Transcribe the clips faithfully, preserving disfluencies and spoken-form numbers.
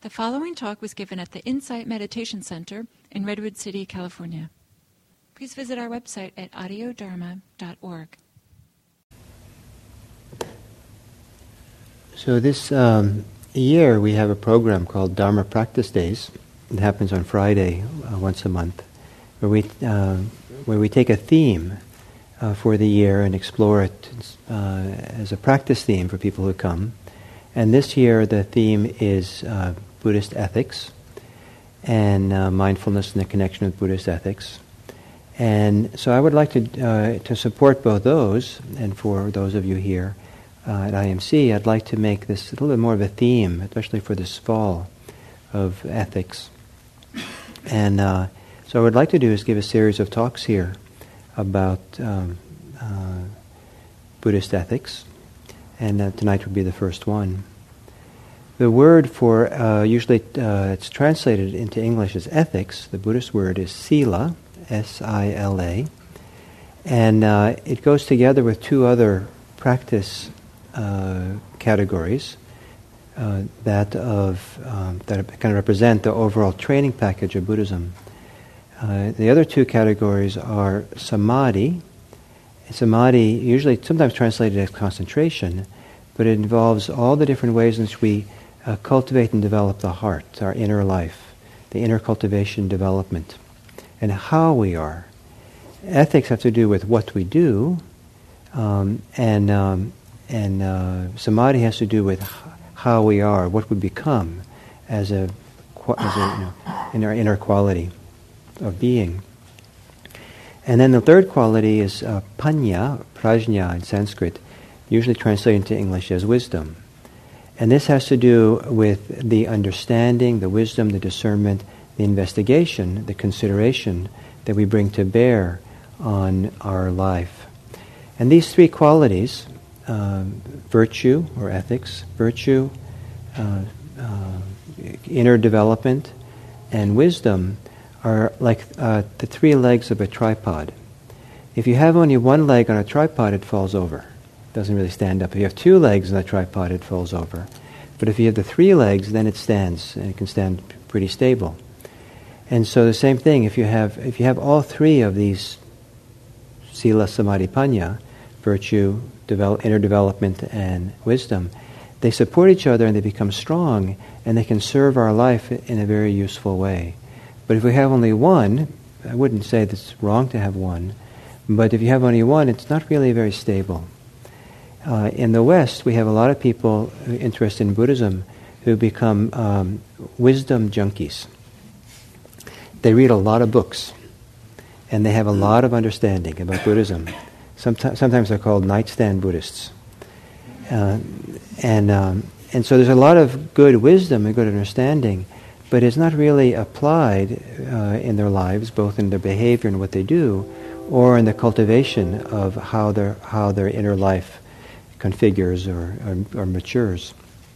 The following talk was given at the Insight Meditation Center in Redwood City, California. Please visit our website at audio dharma dot org. So this um, year we have a program called Dharma Practice Days. It happens on Friday uh, once a month, where we uh, where we take a theme uh, for the year and explore it uh, as a practice theme for people who come. And this year the theme is uh, Buddhist ethics and uh, mindfulness and the connection with Buddhist ethics. And so I would like to uh, to support both those, and for those of you here uh, at I M C, I'd like to make this a little bit more of a theme, especially for this fall, of ethics. And uh, so what I would like to do is give a series of talks here about um, uh, Buddhist ethics, and uh, tonight would be the first one. The word for, uh, usually uh, it's translated into English as ethics. The Buddhist word is sila, S I L A, and uh, it goes together with two other practice uh, categories uh, that of um, that kind of represent the overall training package of Buddhism. Uh, the other two categories are samadhi. Samadhi, usually sometimes translated as concentration, but it involves all the different ways in which we uh, cultivate and develop the heart, our inner life, the inner cultivation development, and how we are. Ethics have to do with what we do, um, and um, and uh, samadhi has to do with h- how we are, what we become as a, as a you know, in our inner quality of being. And then the third quality is uh, panya, prajna in Sanskrit, usually translated into English as wisdom. And this has to do with the understanding, the wisdom, the discernment, the investigation, the consideration that we bring to bear on our life. And these three qualities, uh, virtue or ethics, virtue, uh, uh, inner development, and wisdom, are like uh, the three legs of a tripod. If you have only one leg on a tripod, it falls over. It doesn't really stand up. If you have two legs on a tripod, it falls over. But if you have the three legs, then it stands, and it can stand p- pretty stable. And so the same thing, if you have if you have all three of these sila, samadhi, panya, virtue, develop, inner development, and wisdom, they support each other and they become strong, and they can serve our life in a very useful way. But if we have only one, I wouldn't say that it's wrong to have one, but if you have only one, it's not really very stable. Uh, in the West, we have a lot of people interested in Buddhism who become um, wisdom junkies. They read a lot of books, and they have a lot of understanding about Buddhism. Sometimes, sometimes they're called nightstand Buddhists. Uh, and um, and so there's a lot of good wisdom and good understanding, but it's not really applied uh, in their lives, both in their behavior and what they do, or in the cultivation of how their how their inner life configures or, or, or matures.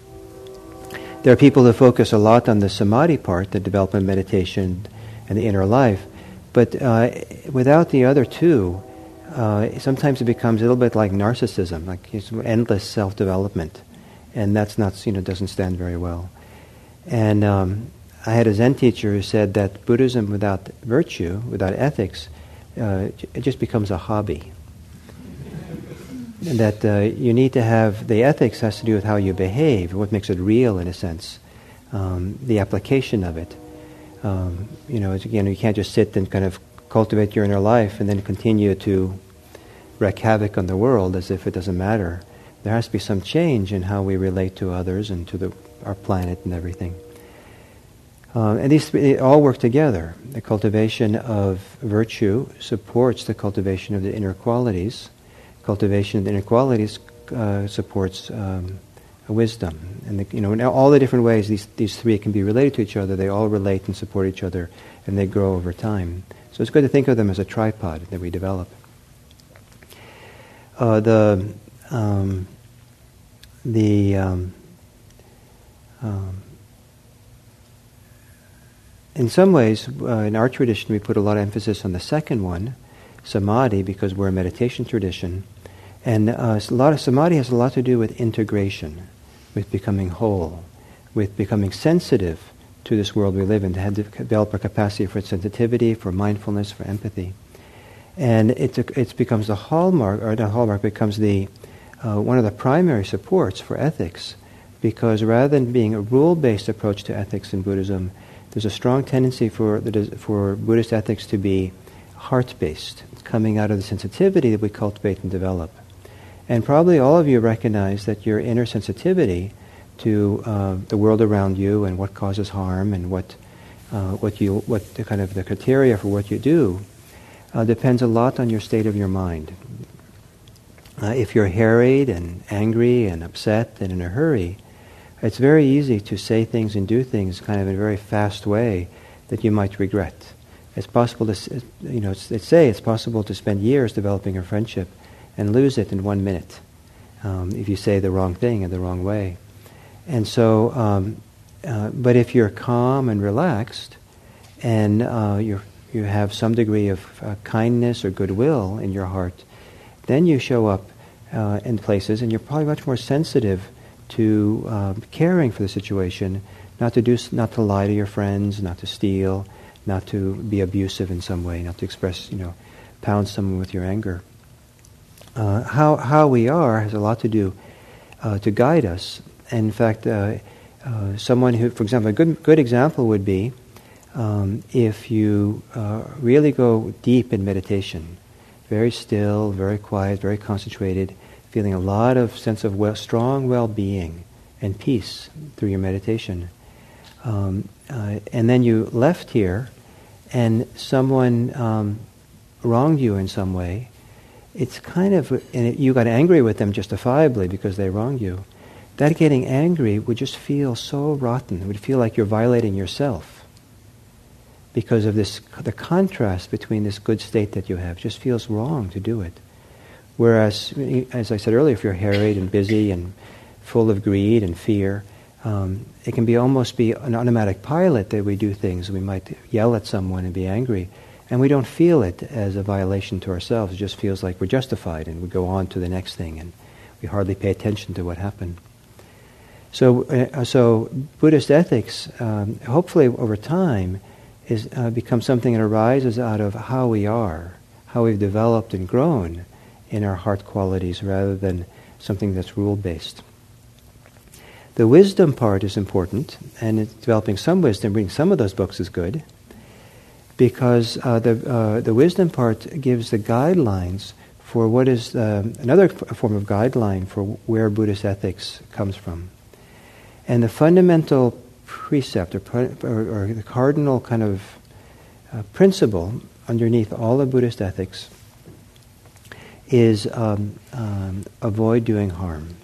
There are people who focus a lot on the samadhi part, the development, meditation, and the inner life, but uh, without the other two, uh, sometimes it becomes a little bit like narcissism, like it's endless self-development, and that's not, you know, doesn't stand very well. And um, I had a Zen teacher who said that Buddhism without virtue, without ethics, uh, it just becomes a hobby. And that uh, you need to have, the ethics has to do with how you behave, what makes it real in a sense, um, the application of it. Um, you know, it's, again, you can't just sit and kind of cultivate your inner life and then continue to wreak havoc on the world as if it doesn't matter. There has to be some change in how we relate to others and to the, our planet and everything. Um, and these they all work together. The cultivation of virtue supports the cultivation of the inner qualities. Cultivation of the inner qualities uh, supports um, wisdom, and the, you know, in all the different ways these these three can be related to each other. They all relate and support each other, and they grow over time. So it's good to think of them as a tripod that we develop. Uh, the um, the um, um, in some ways, uh, in our tradition, we put a lot of emphasis on the second one, samadhi, because we're a meditation tradition. And uh, a lot of samadhi has a lot to do with integration, with becoming whole, with becoming sensitive to this world we live in, to have to develop a capacity for sensitivity, for mindfulness, for empathy. And it it becomes the hallmark, or the hallmark becomes the uh, one of the primary supports for ethics, because rather than being a rule-based approach to ethics in Buddhism, there's a strong tendency for the, for Buddhist ethics to be heart-based, coming out of the sensitivity that we cultivate and develop. And probably all of you recognize that your inner sensitivity to uh, the world around you and what causes harm and what uh, what you what the kind of the criteria for what you do uh, depends a lot on your state of your mind. Uh, if you're harried and angry and upset and in a hurry, it's very easy to say things and do things kind of in a very fast way that you might regret. It's possible to, you know, it's, it's say it's possible to spend years developing a friendship and lose it in one minute um, if you say the wrong thing in the wrong way. And so, um, uh, but if you're calm and relaxed, and uh, you you have some degree of uh, kindness or goodwill in your heart, then you show up uh, in places, and you're probably much more sensitive to uh, caring for the situation, not to do, not to lie to your friends, not to steal, not to be abusive in some way, not to express, you know, pound someone with your anger. Uh, how how we are has a lot to do uh, to guide us. And in fact, uh, uh, someone who, for example, a good good example would be um, if you uh, really go deep in meditation, very still, very quiet, very concentrated, feeling a lot of sense of well, strong well-being and peace through your meditation. Um, uh, and then you left here, and someone um, wronged you in some way. It's kind of, and it, you got angry with them justifiably because they wronged you. That getting angry would just feel so rotten. It would feel like you're violating yourself because of this, the contrast between this good state that you have. It just feels wrong to do it. Whereas, as I said earlier, if you're harried and busy and full of greed and fear, um, it can be almost be an automatic pilot that we do things. We might yell at someone and be angry, and we don't feel it as a violation to ourselves. It just feels like we're justified, and we go on to the next thing, and we hardly pay attention to what happened. So, uh, so Buddhist ethics, um, hopefully over time, is uh, becomes something that arises out of how we are, how we've developed and grown in our heart qualities, rather than something that's rule-based. The wisdom part is important, and it's developing some wisdom, reading some of those books is good, because uh, the uh, the wisdom part gives the guidelines for what is uh, another f- form of guideline for where Buddhist ethics comes from. And the fundamental precept, or, or, or the cardinal kind of uh, principle underneath all of Buddhist ethics is um, um, avoid doing harm.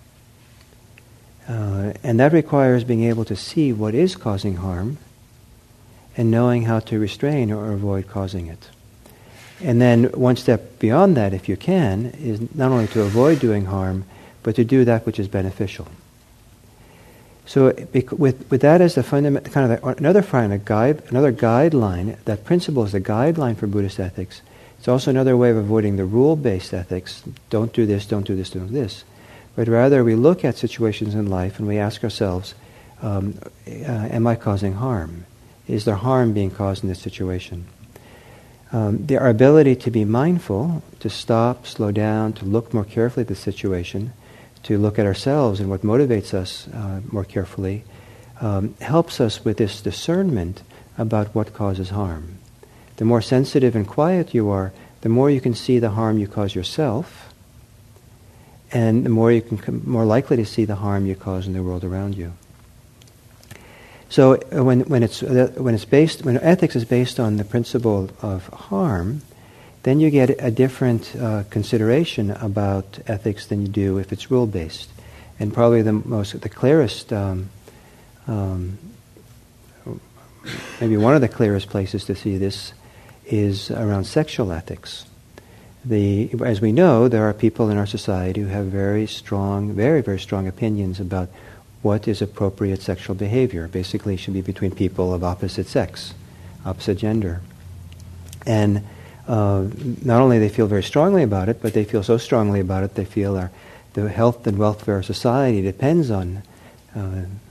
Uh, and that requires being able to see what is causing harm and knowing how to restrain or avoid causing it. And then one step beyond that, if you can, is not only to avoid doing harm, but to do that which is beneficial. So with with that as the fundamental, kind of the, another kind of guide, another guideline, that principle is the guideline for Buddhist ethics. It's also another way of avoiding the rule-based ethics. Don't do this, don't do this, don't do this. But rather we look at situations in life and we ask ourselves, um, uh, am I causing harm? Is there harm being caused in this situation? Um, the, our ability to be mindful, to stop, slow down, to look more carefully at the situation, to look at ourselves and what motivates us uh, more carefully, um, helps us with this discernment about what causes harm. The more sensitive and quiet you are, the more you can see the harm you cause yourself, and the more you can com- more likely to see the harm you cause in the world around you. So uh, when when it's uh, when it's based when ethics is based on the principle of harm, then you get a different uh, consideration about ethics than you do if it's rule-based. And probably the most, the clearest, um, um, maybe one of the clearest places to see this is around sexual ethics. The, as we know, there are people in our society who have very strong, very, very strong opinions about what is appropriate sexual behavior. Basically, it should be between people of opposite sex, opposite gender. And Uh, not only they feel very strongly about it, but they feel so strongly about it they feel our, the health and welfare of society depends on uh,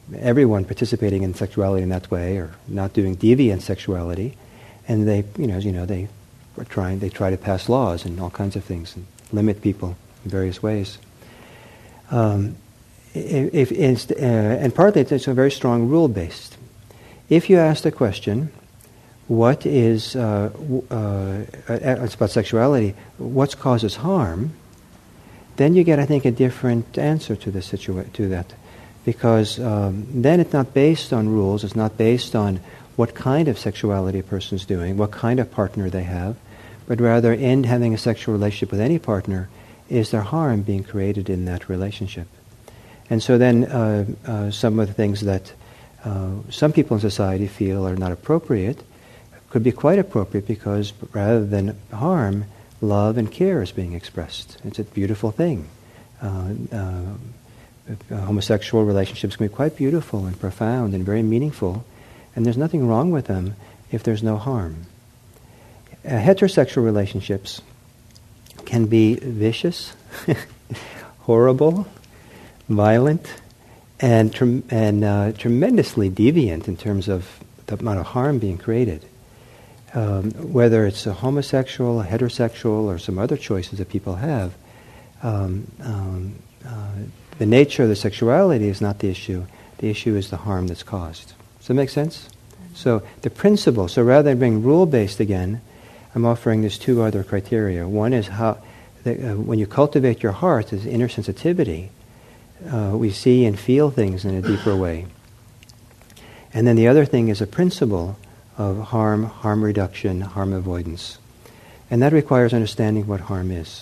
everyone participating in sexuality in that way, or not doing deviant sexuality, and they, you know, you know, they are trying, they try to pass laws and all kinds of things and limit people in various ways. Um, if, if uh, and partly it's a very strong rule-based. If you ask the question, what is uh, uh, it's about sexuality? What causes harm? Then you get, I think, a different answer to the situa- to that, because um, then it's not based on rules. It's not based on what kind of sexuality a person's doing, what kind of partner they have, but rather in having a sexual relationship with any partner, is there harm being created in that relationship? And so then uh, uh, some of the things that uh, some people in society feel are not appropriate could be quite appropriate, because rather than harm, love and care is being expressed. It's a beautiful thing. Uh, uh, homosexual relationships can be quite beautiful and profound and very meaningful, and there's nothing wrong with them if there's no harm. Uh, heterosexual relationships can be vicious, horrible, violent, and trem- and uh, tremendously deviant in terms of the amount of harm being created. Um, whether it's a homosexual, a heterosexual, or some other choices that people have, um, um, uh, the nature of the sexuality is not the issue. The issue is the harm that's caused. Does that make sense? So the principle, so rather than being rule-based again, I'm offering these two other criteria. One is how, the, uh, when you cultivate your heart, this inner sensitivity, uh, we see and feel things in a deeper way. And then the other thing is a principle of harm, harm reduction, harm avoidance. And that requires understanding what harm is.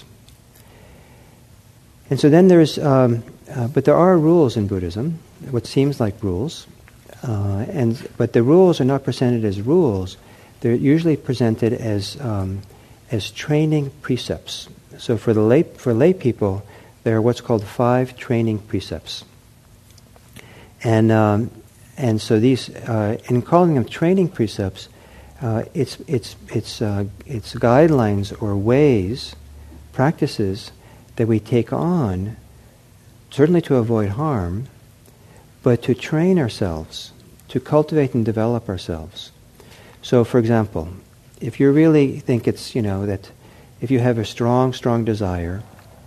And so then there's, um, uh, but there are rules in Buddhism, what seems like rules, uh, and but the rules are not presented as rules. They're usually presented as um, as training precepts. So for the lay for lay people, there are what's called five training precepts. And um, and so these, uh, in calling them training precepts, uh, it's it's it's uh, it's guidelines or ways, practices that we take on, certainly to avoid harm, but to train ourselves, to cultivate and develop ourselves. So, for example, if you really think it's, you know, that if you have a strong, strong desire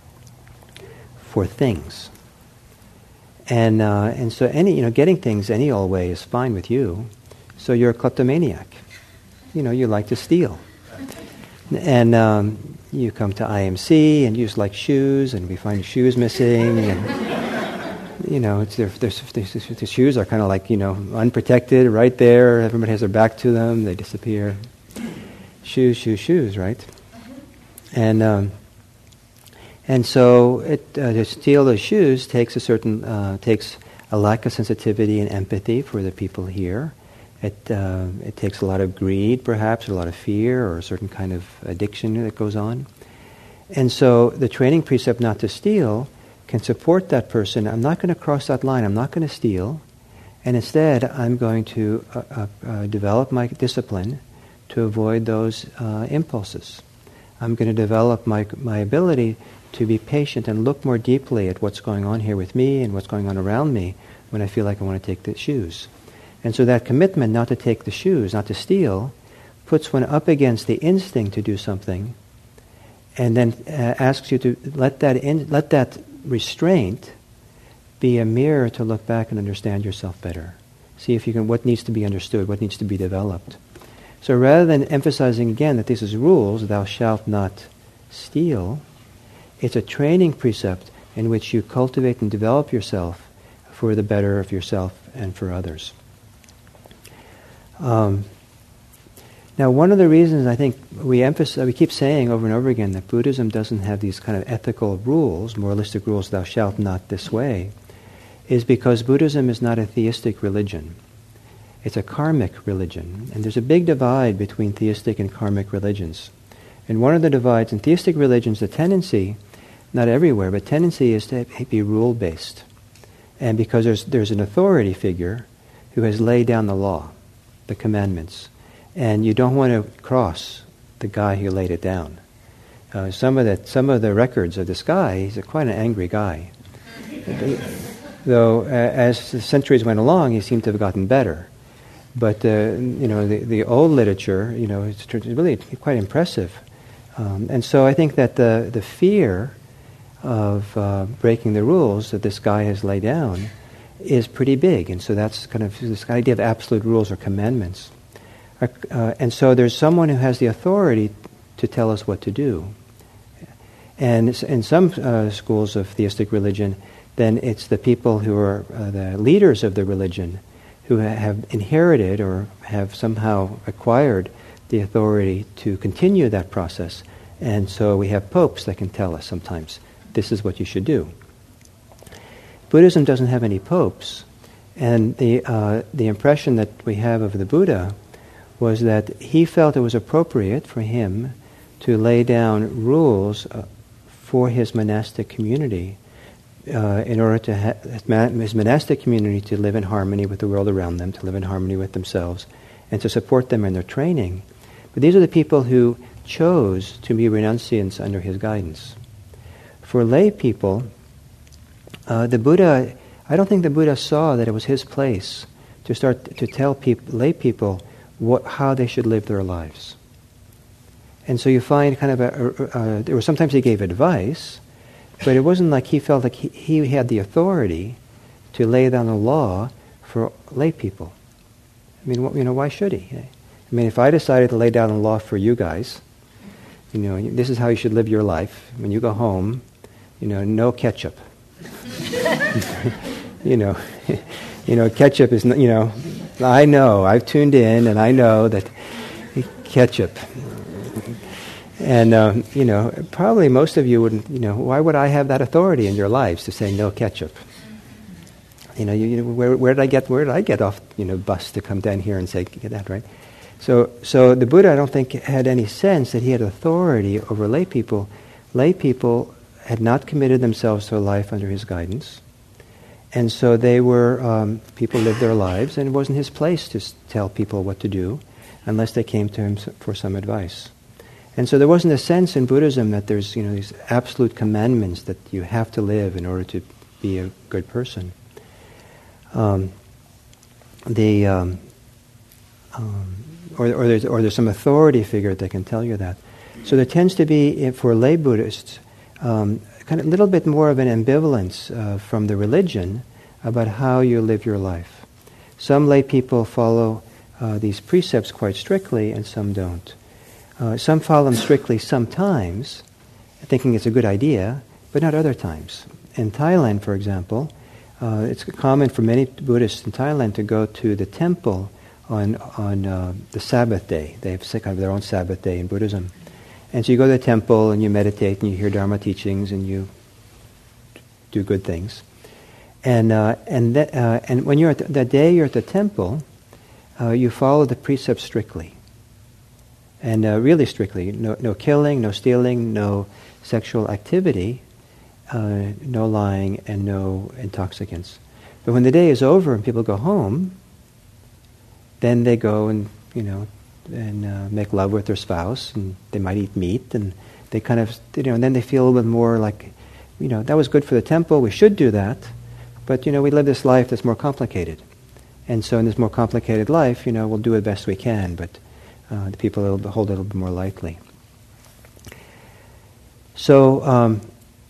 for things, and uh, and so any, you know, getting things any old way is fine with you, so you're a kleptomaniac. You know, you like to steal. And um, you come to I M C and you just like shoes, and we find your shoes missing, and you know, it's their, their, their, the shoes are kind of like, you know, unprotected right there. Everybody has their back to them; they disappear. Shoes, shoes, shoes, right? And um, and so it, uh, to steal those shoes takes a certain uh, takes a lack of sensitivity and empathy for the people here. It uh, it takes a lot of greed, perhaps, or a lot of fear, or a certain kind of addiction that goes on. And so the training precept not to steal can support that person. I'm not going to cross that line. I'm not going to steal. And instead, I'm going to uh, uh, uh, develop my discipline to avoid those uh, impulses. I'm going to develop my my ability to be patient and look more deeply at what's going on here with me and what's going on around me when I feel like I want to take the shoes. And so that commitment not to take the shoes, not to steal, puts one up against the instinct to do something, and then uh, asks you to let that in, let that restraint be a mirror to look back and understand yourself better. See if you can, what needs to be understood, what needs to be developed. So rather than emphasizing again that this is rules, thou shalt not steal, it's a training precept in which you cultivate and develop yourself for the better of yourself and for others. Um, now, one of the reasons I think we emphasize, we keep saying over and over again that Buddhism doesn't have these kind of ethical rules, moralistic rules, thou shalt not this way, is because Buddhism is not a theistic religion. It's a karmic religion. And there's a big divide between theistic and karmic religions. And one of the divides in theistic religions, the tendency, not everywhere, but tendency is to be rule-based. And because there's there's an authority figure who has laid down the law, the commandments, and you don't want to cross the guy who laid it down. Uh, some of the some of the records of this guy, he's a, quite an angry guy. though uh, as the centuries went along, he seemed to have gotten better. But, uh, you know, the, the old literature, you know, it's really quite impressive. Um, and so I think that the, the fear of uh, breaking the rules that this guy has laid down is pretty big. And so that's kind of this idea of absolute rules or commandments. Uh, uh, and so there's someone who has the authority to tell us what to do. And in some uh, schools of theistic religion, then it's the people who are uh, the leaders of the religion who have inherited or have somehow acquired the authority to continue that process. And so we have popes that can tell us sometimes, this is what you should do. Buddhism doesn't have any popes. And the uh, the impression that we have of the Buddha was that he felt it was appropriate for him to lay down rules uh, for his monastic community uh, in order to have his monastic community to live in harmony with the world around them, to live in harmony with themselves, and to support them in their training. But these are the people who chose to be renunciants under his guidance. For lay people, uh, the Buddha, I don't think the Buddha saw that it was his place to start to tell peop- lay people what, how they should live their lives. And so you find kind of a, a, a there were sometimes he gave advice, but it wasn't like he felt like he, he had the authority to lay down a law for lay people. I mean, what, you know, why should he? I mean, if I decided to lay down a law for you guys, you know, this is how you should live your life. When you go home, you know, no ketchup. you know, you know, ketchup is, you know, I know, I've tuned in and I know that ketchup. And, um, you know, probably most of you wouldn't, you know, why would I have that authority in your lives to say no ketchup? You know, you, you, where, where did I get, where did I get off, you know, bus to come down here and say, get that, right? So, so the Buddha, I don't think, had any sense that he had authority over lay people. Lay people had not committed themselves to a life under his guidance. And so they were, um, people lived their lives, and it wasn't his place to s- tell people what to do unless they came to him for some advice. And so there wasn't a sense in Buddhism that there's, you know, these absolute commandments that you have to live in order to be a good person. Um, the, um, um, or, or, there's, or there's some authority figure that can tell you that. So there tends to be, for lay Buddhists, um, kind of a little bit more of an ambivalence uh, from the religion about how you live your life. Some lay people follow uh, these precepts quite strictly, and some don't. Uh, some follow them strictly sometimes, thinking it's a good idea, but not other times. In Thailand, for example, uh, it's common for many Buddhists in Thailand to go to the temple on on uh, the Sabbath day. They have kind of their own Sabbath day in Buddhism. And so you go to the temple and you meditate and you hear Dharma teachings and you do good things. And uh, and that, uh, and when you're at the, that day you're at the temple, uh, you follow the precepts strictly. And uh, really strictly, no, no killing, no stealing, no sexual activity, uh, no lying, and no intoxicants. But when the day is over and people go home, then they go and, you know, and uh, make love with their spouse, and they might eat meat, and they kind of, you know, and then they feel a little bit more like, you know, that was good for the temple, we should do that, but, you know, we live this life that's more complicated. And so in this more complicated life, you know, we'll do the best we can, but Uh, the people will hold it a little bit more lightly. So, um,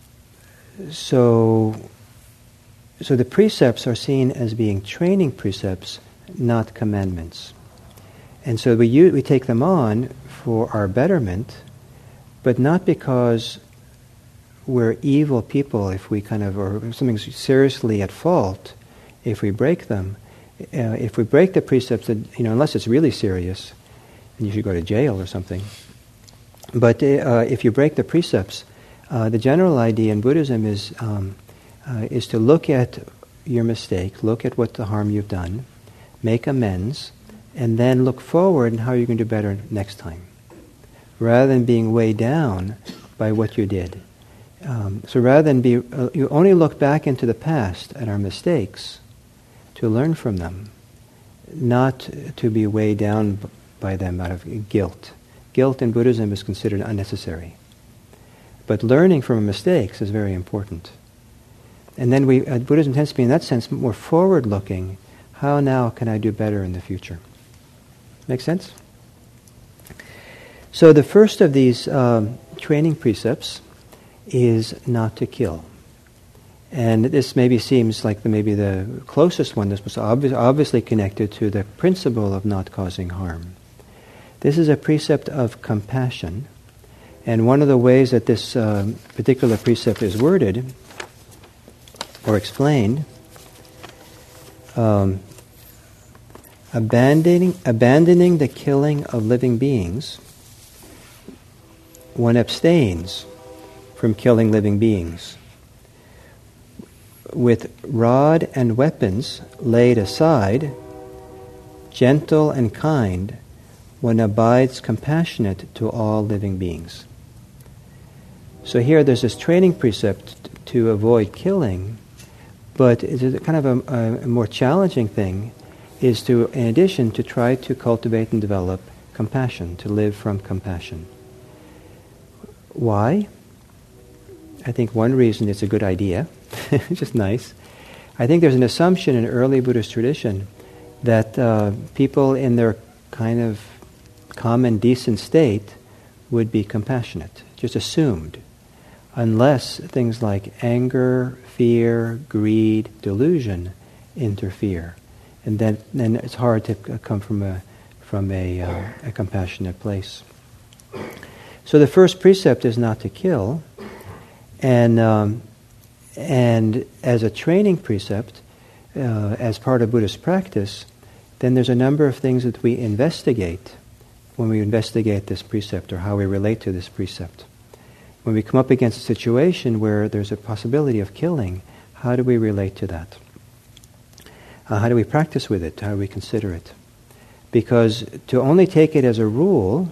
so, so the precepts are seen as being training precepts, not commandments. And so we use, we take them on for our betterment, but not because we're evil people if we kind of, or something's seriously at fault if we break them. Uh, if we break the precepts, that, you know, unless it's really serious, and you should go to jail or something. But uh, if you break the precepts, uh, the general idea in Buddhism is um, uh, is to look at your mistake, look at what the harm you've done, make amends, and then look forward and how you can do better next time, rather than being weighed down by what you did. Um, so rather than be, uh, you only look back into the past at our mistakes to learn from them, not to be weighed down by them out of guilt. Guilt in Buddhism is considered unnecessary. But learning from mistakes is very important. And then we, uh, Buddhism tends to be, in that sense, more forward-looking. How now can I do better in the future? Make sense? So the first of these um, training precepts is not to kill. And this maybe seems like the, maybe the closest one that's most obvi- obviously connected to the principle of not causing harm. This is a precept of compassion. And one of the ways that this um, particular precept is worded or explained, um, abandoning, abandoning the killing of living beings, one abstains from killing living beings. With rod and weapons laid aside, gentle and kind, one abides compassionate to all living beings. So here there's this training precept to avoid killing, but it's a kind of a, a more challenging thing is to, in addition, to try to cultivate and develop compassion, to live from compassion. Why? I think one reason it's a good idea, which is nice. I think there's an assumption in early Buddhist tradition that uh, people in their kind of common decent state would be compassionate, just assumed, unless things like anger, fear, greed, delusion interfere. And then, then it's hard to come from a, from a, uh, a compassionate place. So the first precept is not to kill, and um, and as a training precept, uh, as part of Buddhist practice, then there's a number of things that we investigate when we investigate this precept or how we relate to this precept. When we come up against a situation where there's a possibility of killing, how do we relate to that? Uh, how do we practice with it? How do we consider it? Because to only take it as a rule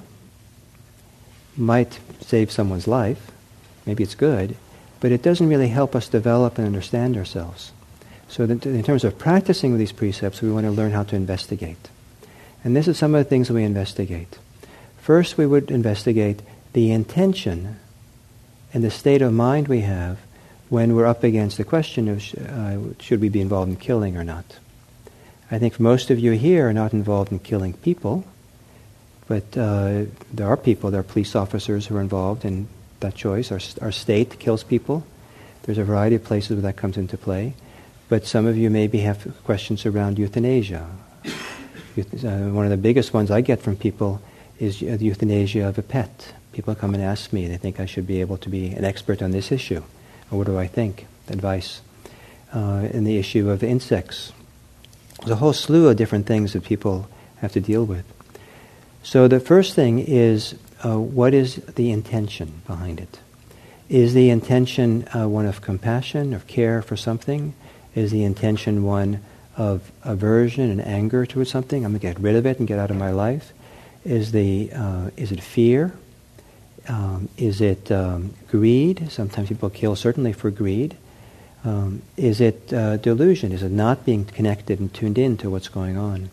might save someone's life, maybe it's good, but it doesn't really help us develop and understand ourselves. So that in terms of practicing with these precepts, we want to learn how to investigate. And this is some of the things that we investigate. First, we would investigate the intention and the state of mind we have when we're up against the question of sh- uh, should we be involved in killing or not. I think most of you here are not involved in killing people, but uh, there are people, there are police officers who are involved in that choice. Our, our state kills people. There's a variety of places where that comes into play. But some of you maybe have questions around euthanasia. Euth- uh, one of the biggest ones I get from people is uh, the euthanasia of a pet. People come and ask me, they think I should be able to be an expert on this issue. Or what do I think? Advice. Uh, in the issue of insects. There's a whole slew of different things that people have to deal with. So the first thing is, uh, what is the intention behind it? Is the intention uh, one of compassion, of care for something? Is the intention one of aversion and anger towards something? I'm going to get rid of it and get out of my life. Is the uh, is it fear? Um, is it um, greed? Sometimes people kill certainly for greed. Um, is it uh, delusion? Is it not being connected and tuned in to what's going on?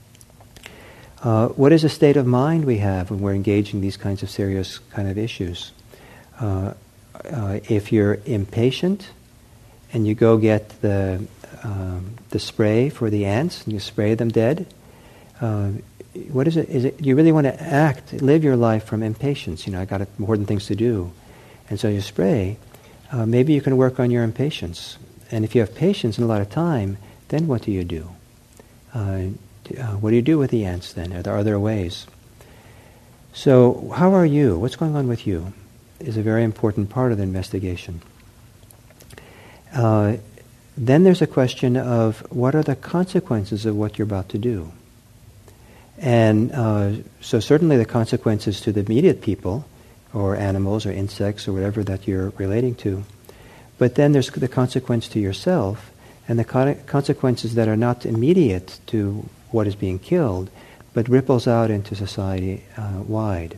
Uh, what is the state of mind we have when we're engaging these kinds of serious kind of issues? Uh, uh, if you're impatient and you go get the um, the spray for the ants and you spray them dead, uh, what is it? Is it you really want to act, live your life from impatience? You know, I got more than things to do, and so you spray. Uh, maybe you can work on your impatience, and if you have patience and a lot of time, then what do you do? Uh, Uh, what do you do with the ants then? Are there other ways? So how are you? What's going on with you is a very important part of the investigation. Uh, then there's a question of what are the consequences of what you're about to do? And uh, so certainly the consequences to the immediate people or animals or insects or whatever that you're relating to. But then there's the consequence to yourself and the con- consequences that are not immediate to what is being killed, but ripples out into society uh, wide.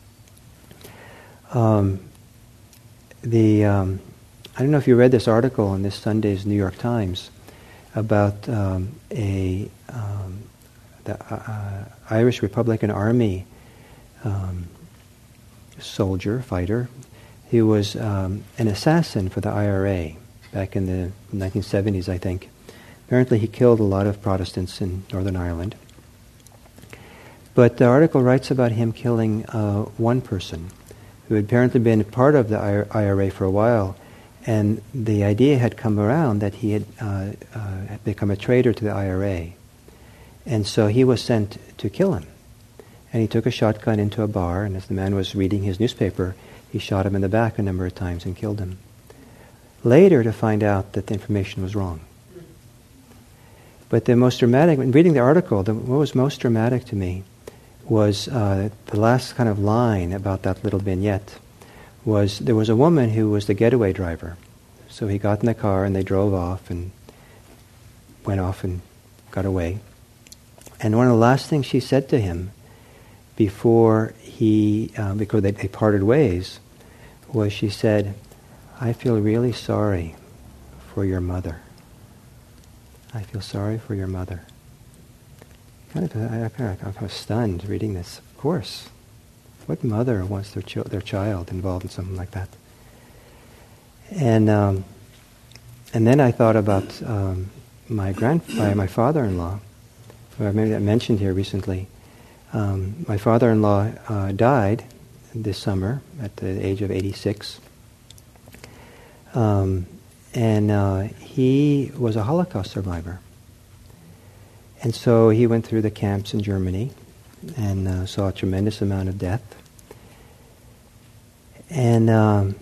Um, the um, I don't know if you read this article in this Sunday's New York Times about um, a um, the uh, Irish Republican Army um, soldier fighter. He was um, an assassin for the I R A. back in the nineteen seventies, I think. Apparently he killed a lot of Protestants in Northern Ireland. But the article writes about him killing uh, one person who had apparently been part of the I R A for a while, and the idea had come around that he had, uh, uh, had become a traitor to the I R A. And so he was sent to kill him. And he took a shotgun into a bar, and as the man was reading his newspaper, he shot him in the back a number of times and killed him. Later to find out that the information was wrong. But the most dramatic, when reading the article, the, what was most dramatic to me was uh, the last kind of line about that little vignette was there was a woman who was the getaway driver. So he got in the car and they drove off and went off and got away. And one of the last things she said to him before he, uh, because they, they parted ways, was she said, "I feel really sorry for your mother. I feel sorry for your mother." Kind of, I, I kind of, I was stunned reading this. Of course, what mother wants their ch- their child involved in something like that? And um, and then I thought about um, my grand, my, my father-in-law, who I maybe I mentioned here recently. Um, my father-in-law uh, died this summer at the age of eighty-six. Um, and uh, he was a Holocaust survivor. And so he went through the camps in Germany and uh, saw a tremendous amount of death. And um,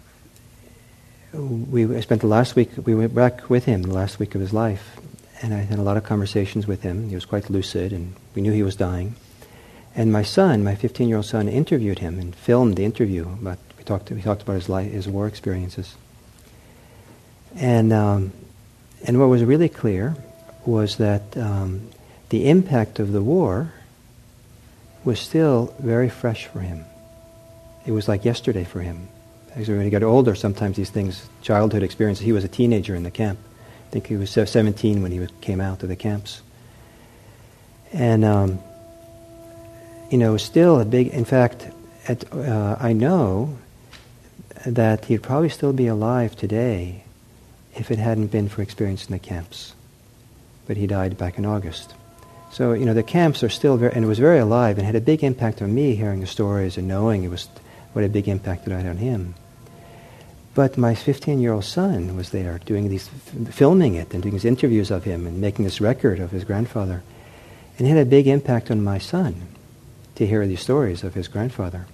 we spent the last week, we went back with him the last week of his life. And I had a lot of conversations with him. He was quite lucid, and we knew he was dying. And my son, my fifteen-year-old son, interviewed him and filmed the interview. About, we talked, we talked about his life, his war experiences. And um, and what was really clear was that um, the impact of the war was still very fresh for him. It was like yesterday for him. Actually, when he got older, sometimes these things, childhood experiences, he was a teenager in the camp. I think he was seventeen when he came out of the camps. And, um, you know, still a big, in fact, at, uh, I know that he'd probably still be alive today if it hadn't been for experience in the camps. But he died back in August. So, you know, the camps are still very, and it was very alive and had a big impact on me hearing the stories and knowing it was, what a big impact it had on him. But my fifteen-year-old son was there doing these, filming it and doing these interviews of him and making this record of his grandfather. And it had a big impact on my son to hear these stories of his grandfather.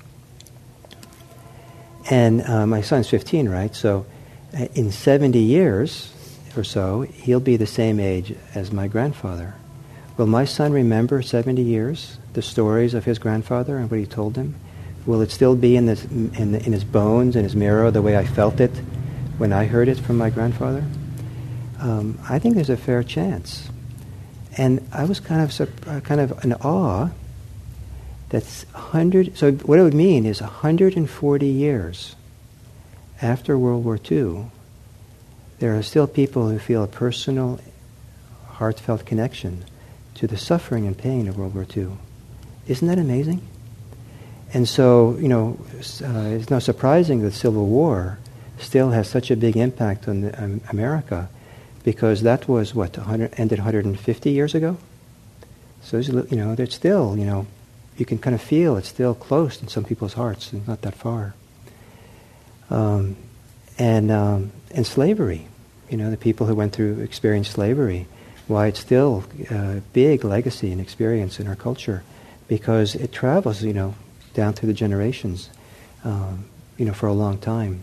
And uh, my son's fifteen, right? So uh, in seventy years or so, he'll be the same age as my grandfather. Will my son remember seventy years, the stories of his grandfather and what he told him? Will it still be in, this, in, the, in his bones, in his marrow, the way I felt it when I heard it from my grandfather? Um, I think there's a fair chance. And I was kind of uh, kind of in awe that's one hundred, so what it would mean is one hundred forty years after World War Two, there are still people who feel a personal, heartfelt connection to the suffering and pain of World War Two. Isn't that amazing? And so, you know, uh, it's not surprising that Civil War still has such a big impact on the, um, America, because that was, what, one hundred, ended one hundred fifty years ago? So, you know, it's still, you know, you can kind of feel it's still close in some people's hearts. It's not that far. Um, and um, and slavery, you know, the people who went through, experienced slavery, why it's still a big legacy and experience in our culture, because it travels, you know, down through the generations, um, you know, for a long time.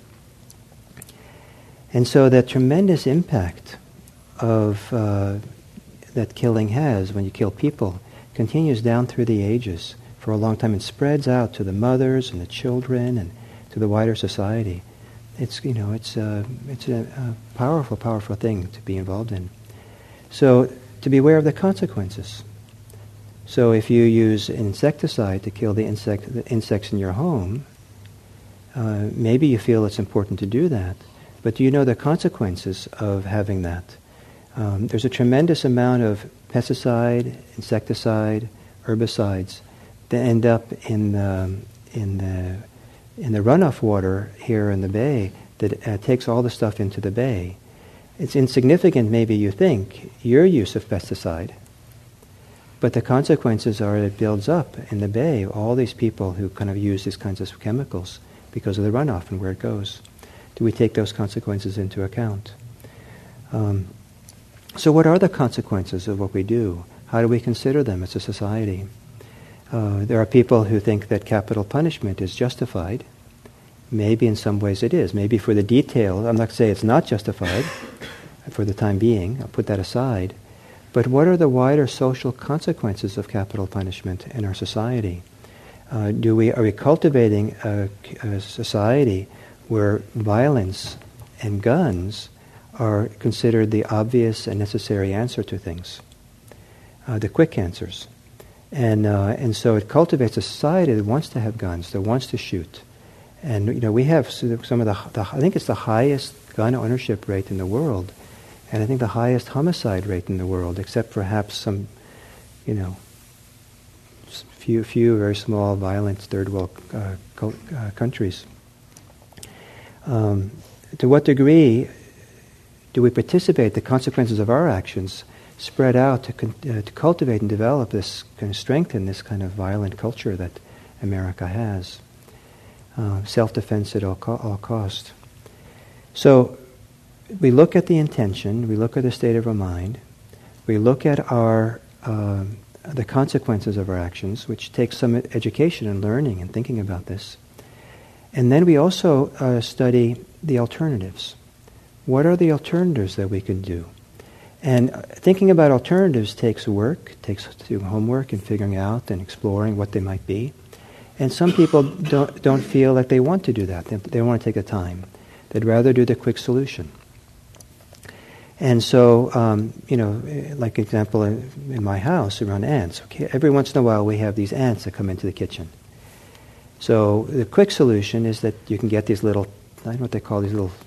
And so that tremendous impact of uh, that killing has when you kill people continues down through the ages for a long time and spreads out to the mothers and the children and to the wider society. It's, you know, it's a, it's a, a powerful, powerful thing to be involved in. So to be aware of the consequences. So if you use insecticide to kill the insect, the insects in your home, uh, maybe you feel it's important to do that. But do you know the consequences of having that? Um, there's a tremendous amount of pesticide, insecticide, herbicides that end up in the, in the, in the runoff water here in the bay that uh, takes all the stuff into the bay. It's insignificant, maybe you think, your use of pesticide, but the consequences are it builds up in the bay, all these people who kind of use these kinds of chemicals because of the runoff and where it goes. Do we take those consequences into account? Um, so what are the consequences of what we do? How do we consider them as a society? Uh, there are people who think that capital punishment is justified. Maybe in some ways it is. Maybe for the detail, I'm not saying it's not justified for the time being. I'll put that aside. But what are the wider social consequences of capital punishment in our society? Uh, do we are we cultivating a, a society where violence and guns are considered the obvious and necessary answer to things, uh, the quick answers, and uh, and so it cultivates a society that wants to have guns, that wants to shoot, and you know we have some of the, the I think it's the highest gun ownership rate in the world, and I think the highest homicide rate in the world, except perhaps some, you know, few few very small violent third world uh, co- uh, countries. Um, to what degree do we participate? The consequences of our actions spread out to con- uh, to cultivate and develop this kind of strengthen this kind of violent culture that America has. Uh, self-defense at all, co- all cost. So we look at the intention, we look at the state of our mind, we look at our uh, the consequences of our actions, which takes some education and learning and thinking about this. And then we also uh, study the alternatives. What are the alternatives that we can do? And thinking about alternatives takes work, takes doing homework and figuring out and exploring what they might be. And some people don't don't feel like they want to do that. They, they don't want to take the time. They'd rather do the quick solution. And so, um, you know, like example in, in my house around ants. Okay, every once in a while we have these ants that come into the kitchen. So the quick solution is that you can get these little, I don't know what they call these little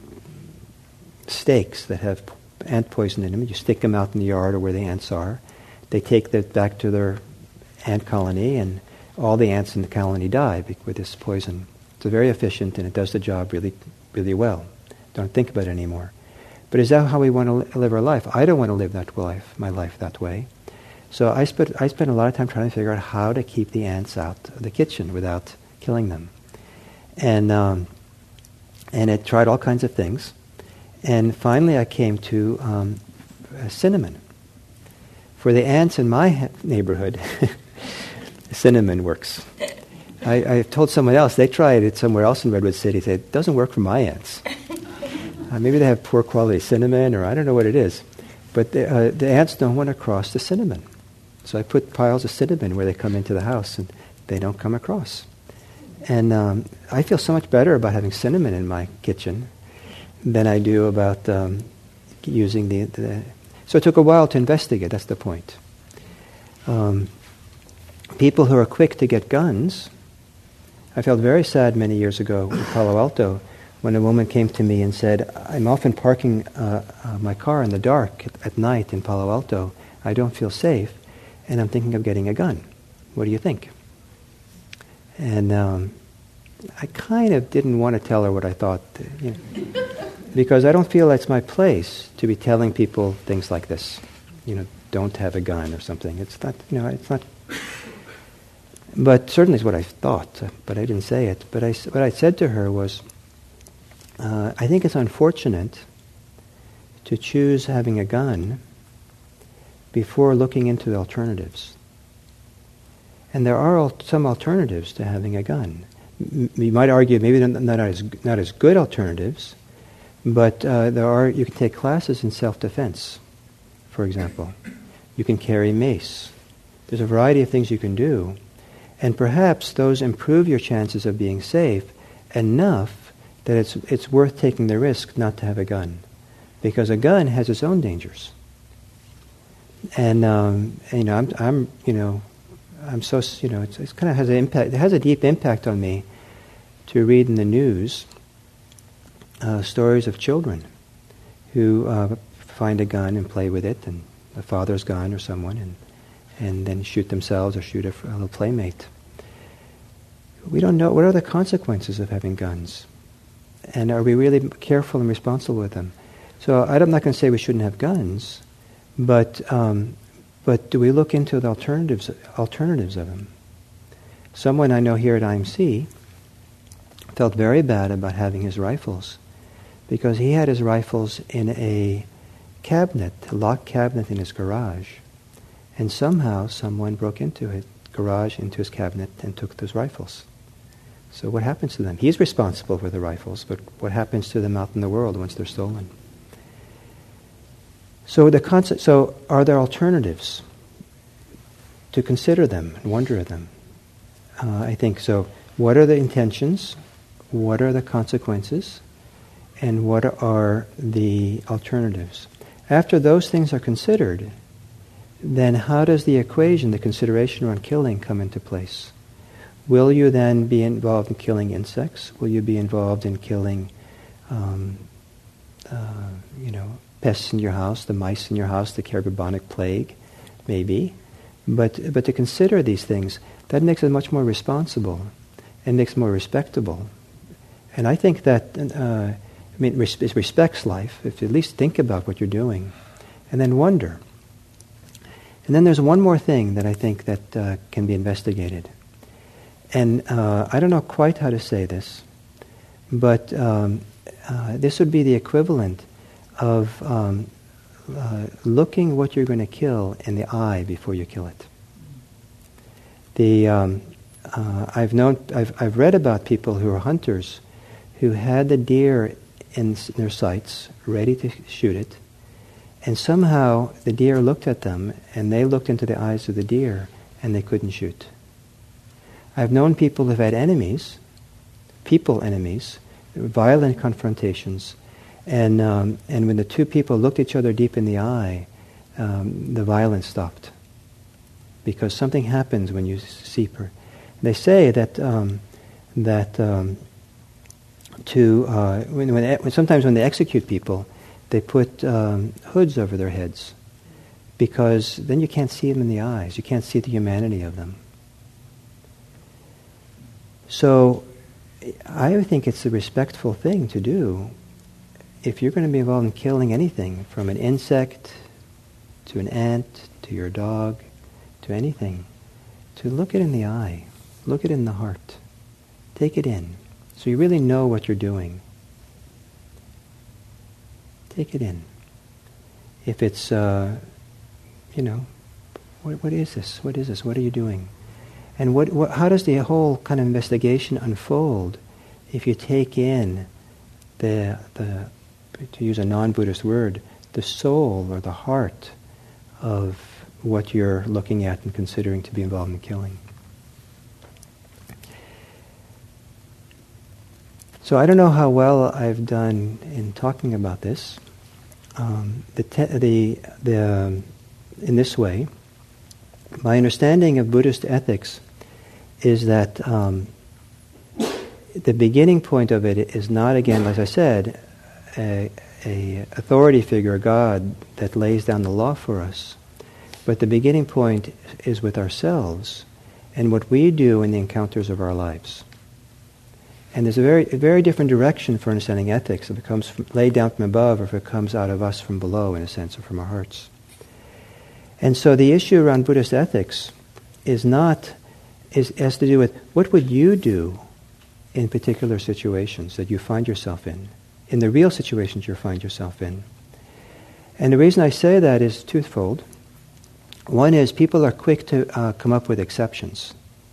stakes that have ant poison in them. You stick them out in the yard or where the ants are. They take that back to their ant colony, and all the ants in the colony die with this poison. It's very efficient, and it does the job really, really well. Don't think about it anymore. But is that how we want to live our life? I don't want to live that life, my life that way. So I spent I spent a lot of time trying to figure out how to keep the ants out of the kitchen without killing them, and um, and it tried all kinds of things, and finally I came to um, cinnamon. For the ants in my ha- neighborhood, cinnamon works. I, I told someone else, they tried it somewhere else in Redwood City. They said, it doesn't work for my ants. Uh, maybe they have poor quality cinnamon, or I don't know what it is. But the, uh, the ants don't want to cross the cinnamon. So I put piles of cinnamon where they come into the house, and they don't come across. And um, I feel so much better about having cinnamon in my kitchen than I do about um, using the, the... So it took a while to investigate, that's the point. Um, people who are quick to get guns... I felt very sad many years ago in Palo Alto when a woman came to me and said, I'm often parking uh, uh, my car in the dark at, at night in Palo Alto. I don't feel safe, and I'm thinking of getting a gun. What do you think? And um, I kind of didn't want to tell her what I thought, you know, because I don't feel it's my place to be telling people things like this. You know, don't have a gun or something. It's not, you know, it's not... But certainly it's what I thought, but I didn't say it. But I, what I said to her was, uh, I think it's unfortunate to choose having a gun before looking into the alternatives. And there are al- some alternatives to having a gun. M- you might argue maybe not, not as not as good alternatives, but uh, there are. You can take classes in self-defense, for example. You can carry mace. There's a variety of things you can do. And perhaps those improve your chances of being safe enough that it's it's worth taking the risk not to have a gun, because a gun has its own dangers. And um, you know, I'm I'm you know, I'm so you know, it's, it's kind of has an impact. It has a deep impact on me to read in the news uh, stories of children who uh, find a gun and play with it, and the father's gun or someone, and. and then shoot themselves or shoot a, a little playmate. We don't know, what are the consequences of having guns? And are we really careful and responsible with them? So I'm not going to say we shouldn't have guns, but um, but do we look into the alternatives alternatives of them? Someone I know here at I M C felt very bad about having his rifles because he had his rifles in a cabinet, a locked cabinet in his garage, and somehow someone broke into his garage, into his cabinet, and took those rifles. So what happens to them? He's responsible for the rifles, but what happens to them out in the world once they're stolen? So the concept. So are there alternatives? To consider them and wonder at them. Uh, I think so. What are the intentions? What are the consequences? And what are the alternatives? After those things are considered, then how does the equation, the consideration around killing, come into place? Will you then be involved in killing insects? Will you be involved in killing, um, uh, you know, pests in your house, the mice in your house, the bubonic plague? Maybe. But but to consider these things, that makes it much more responsible and makes it more respectable. And I think that, uh, I mean, res- it respects life, if you at least think about what you're doing, and then wonder. And then there's one more thing that I think that uh, can be investigated. And uh, I don't know quite how to say this, but um, uh, this would be the equivalent of um, uh, looking what you're going to kill in the eye before you kill it. The um, uh, I've known, I've I've read about people who are hunters, who had the deer in their sights, ready to shoot it, and somehow the deer looked at them, and they looked into the eyes of the deer, and they couldn't shoot. I've known people who've had enemies, people enemies, violent confrontations, and um, and when the two people looked each other deep in the eye, um, the violence stopped. Because something happens when you see per. They say that um, that um, to uh, when, when, when sometimes when they execute people, they put um, hoods over their heads, because then you can't see them in the eyes. You can't see the humanity of them. So I think it's a respectful thing to do if you're going to be involved in killing anything, from an insect to an ant to your dog to anything, to look it in the eye, look it in the heart, take it in, so you really know what you're doing. Take it in. If it's, uh, you know, what, what is this? What is this? What are you doing? And what, what, how does the whole kind of investigation unfold if you take in the, the, to use a non-Buddhist word, the soul or the heart of what you're looking at and considering to be involved in killing? So I don't know how well I've done in talking about this. Um, the, te- the, the, um, in this way, my understanding of Buddhist ethics is that um, the beginning point of it is not, again, as I said, a, a authority figure, a God that lays down the law for us. But the beginning point is with ourselves and what we do in the encounters of our lives. And there's a very, a very different direction for understanding ethics, if it comes from, laid down from above or if it comes out of us from below, in a sense, or from our hearts. And so the issue around Buddhist ethics is not, is has to do with what would you do in particular situations that you find yourself in, in the real situations you find yourself in. And the reason I say that is twofold. One is people are quick to uh, come up with exceptions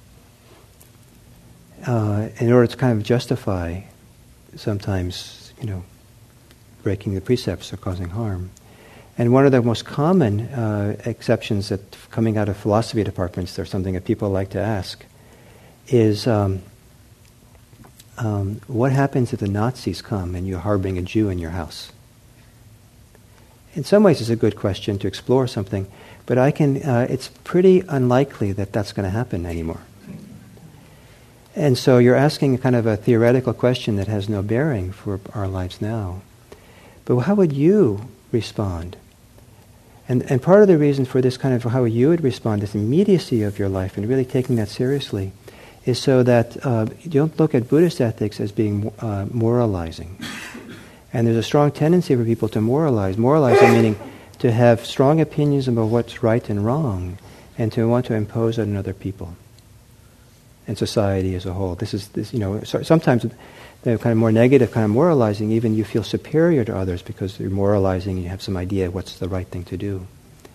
uh, in order to kind of justify sometimes, you know, breaking the precepts or causing harm. And one of the most common uh, exceptions that coming out of philosophy departments, there's something that people like to ask, is um, um, what happens if the Nazis come and you're harboring a Jew in your house? In some ways it's a good question to explore something, but I can. Uh, it's pretty unlikely that that's going to happen anymore. And so you're asking kind of a theoretical question that has no bearing for our lives now. But how would you respond? And and part of the reason for this kind of how you would respond, this immediacy of your life and really taking that seriously, is so that uh, you don't look at Buddhist ethics as being uh, moralizing. And there's a strong tendency for people to moralize. Moralizing meaning to have strong opinions about what's right and wrong, and to want to impose on other people and society as a whole. This is, this, you know, so sometimes the kind of more negative kind of moralizing, even you feel superior to others because you're moralizing and you have some idea of what's the right thing to do.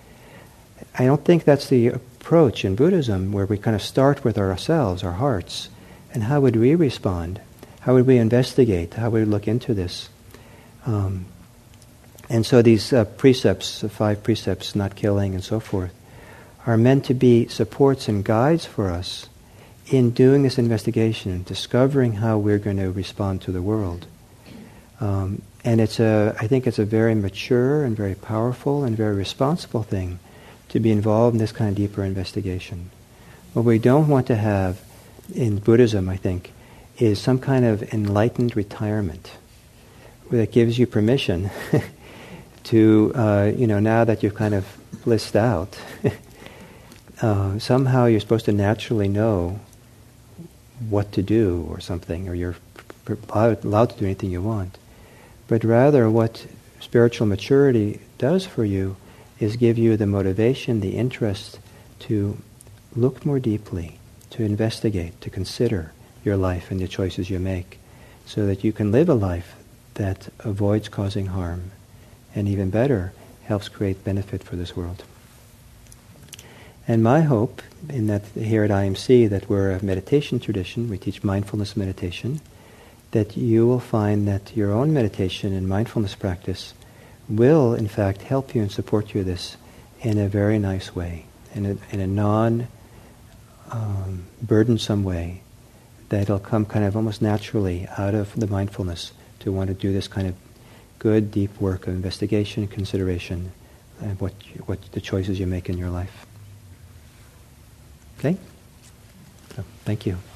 I don't think that's the approach in Buddhism, where we kind of start with ourselves, our hearts, and how would we respond? How would we investigate? How would we look into this? Um, and so these uh, precepts, the five precepts, not killing and so forth, are meant to be supports and guides for us in doing this investigation and discovering how we're going to respond to the world. Um, and it's a, I think it's a very mature and very powerful and very responsible thing to be involved in this kind of deeper investigation. What we don't want to have in Buddhism, I think, is some kind of enlightened retirement that gives you permission to, uh, you know, now that you've kind of blissed out, uh, somehow you're supposed to naturally know what to do or something, or you're allowed to do anything you want. But rather what spiritual maturity does for you is give you the motivation, the interest to look more deeply, to investigate, to consider your life and the choices you make, so that you can live a life that avoids causing harm, and even better, helps create benefit for this world. And my hope, in that here at I M C, that we're a meditation tradition, we teach mindfulness meditation, that you will find that your own meditation and mindfulness practice will, in fact, help you and support you this in a very nice way, in a, in a non-burdensome um, way, that it'll come kind of almost naturally out of the mindfulness to want to do this kind of good, deep work of investigation and consideration of what, you, what the choices you make in your life. Okay? So, thank you.